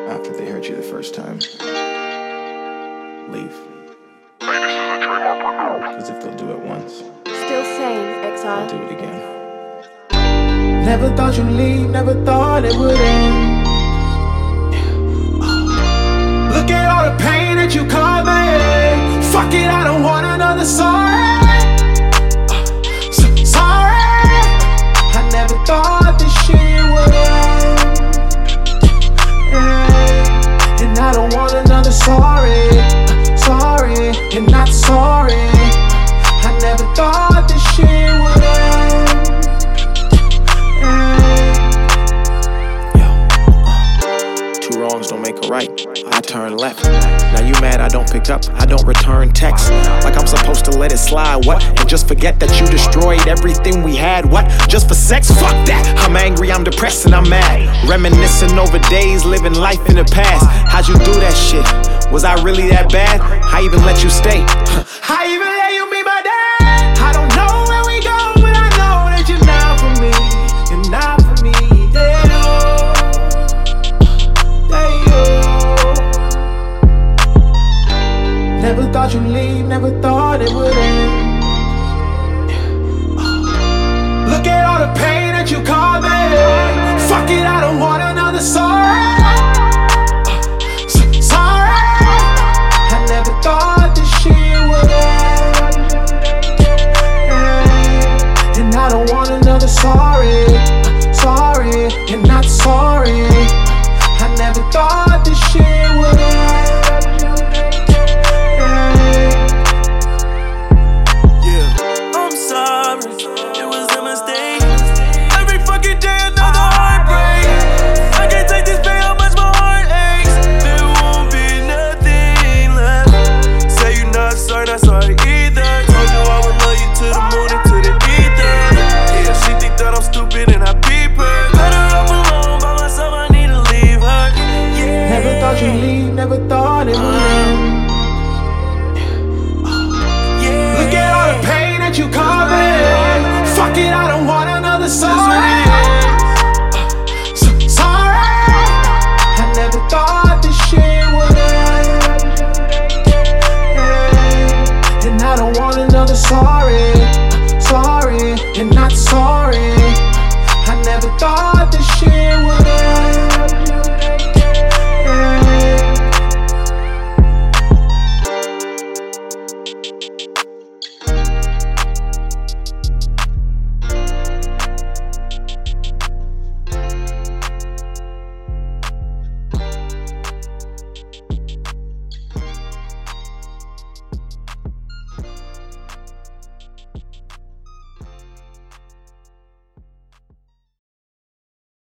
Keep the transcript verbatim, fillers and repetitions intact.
after they hurt you the first time, leave. Because if they'll do it once, Still same, Exile. they'll do it again. Never thought you'd leave, never thought it would end. Look at all the pain that you caused me. Fuck it, I don't want another sorry. So sorry. I never thought this shit would end. Yeah. And I don't want another sorry. Sorry, and not sorry. I never thought this shit would end. Two wrongs don't make a right. I turn left. Now you mad I don't pick up, I don't return texts. Like I'm supposed to let it slide, what? And just forget that you destroyed everything we had, what? Just for sex? Fuck that! I'm angry, I'm depressed, and I'm mad. Reminiscing over days, living life in the past. How'd you do that shit? Was I really that bad? I even let you stay. I even